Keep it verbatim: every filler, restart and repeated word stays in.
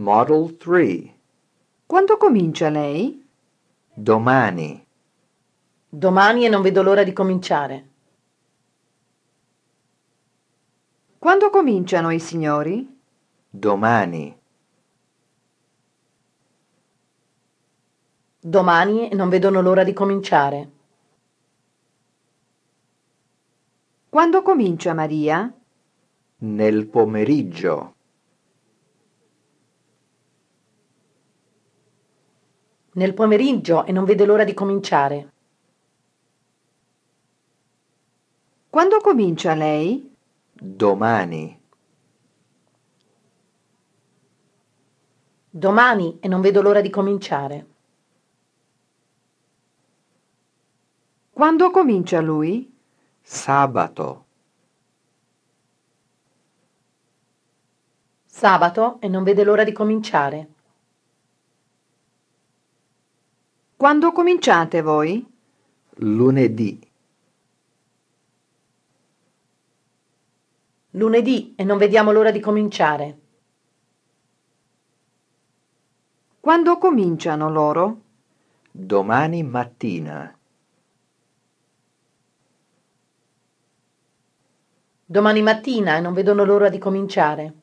Model three. Quando comincia lei? Domani. Domani e non vedo l'ora di cominciare. Quando cominciano i signori? Domani. Domani e non vedono l'ora di cominciare. Quando comincia Maria? Nel pomeriggio. Nel pomeriggio e non vede l'ora di cominciare. Quando comincia lei? Domani. Domani e non vedo l'ora di cominciare. Quando comincia lui? Sabato. Sabato e non vede l'ora di cominciare. Quando cominciate voi? Lunedì. Lunedì e non vediamo l'ora di cominciare. Quando cominciano loro? Domani mattina. Domani mattina e non vedono l'ora di cominciare.